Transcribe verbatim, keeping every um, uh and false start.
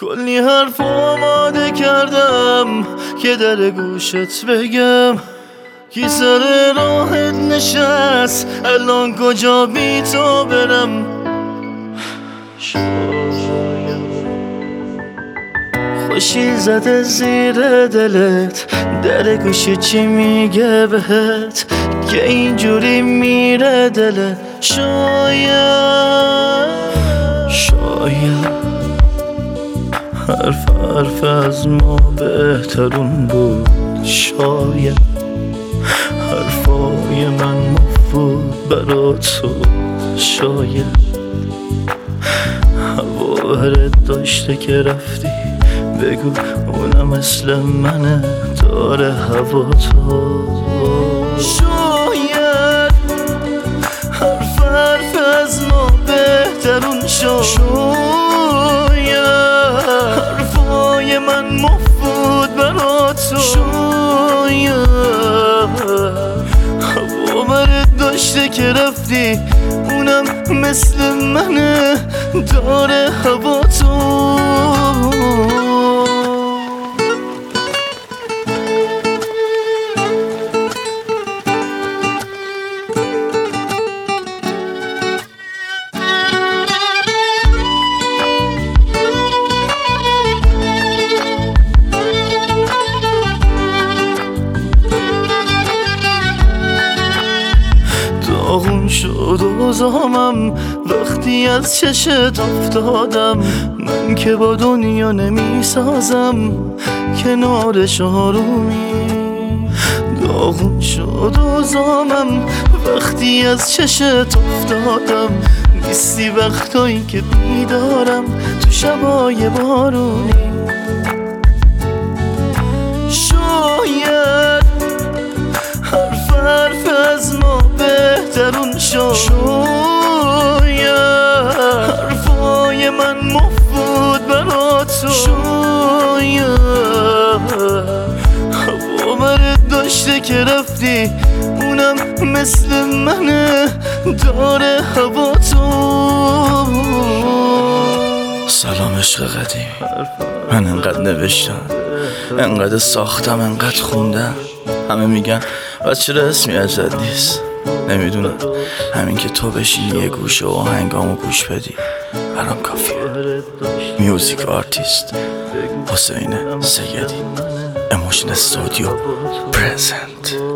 کلی حرف آماده کردم که در گوشت بگم. کی سر راهت نشست الان کجا بی تو برم؟ خوشی زده زیر دلت در گوشی چی میگه بهت که اینجوری میره دلت؟ شاید شاید حرف حرف از ما بهترون بود. شاید حرفای من مفید برا تو. شاید هوارت داشته که رفتی بگو اونم مثل منه داره هوا تو. شاید حرف حرف از ما بهترون شد. شاید حرفای من مفید برا تو. شاید هوارت داشته که رفتی اونم مثل منه داره هوا تو. داغون شد و زامم وقتی از چشت افتادم. من که با دنیا نمی سازم کنارش آرومی. داغون شد و زامم وقتی از چشت افتادم. نیستی وقتایی که بیدارم تو شبای بارونی. شاید حرف حرف از ما بهترون شد. شاید حرفای من مفید برا تو. شاید هوارت داشته که رفتی اونم مثل منه داره هوا تو. سلام عشق قدیمی، من انقدر نوشتم، انقدر ساختم، انقدر خوندم. همه میگن بچه رسمی ازت نیست. نمیدونم همین که تو بشی یه گوشه و آهنگامو گوش بدی برام کافیه. میوزیک آرتیست حسین سیدی، اموشن استودیو پرزنت.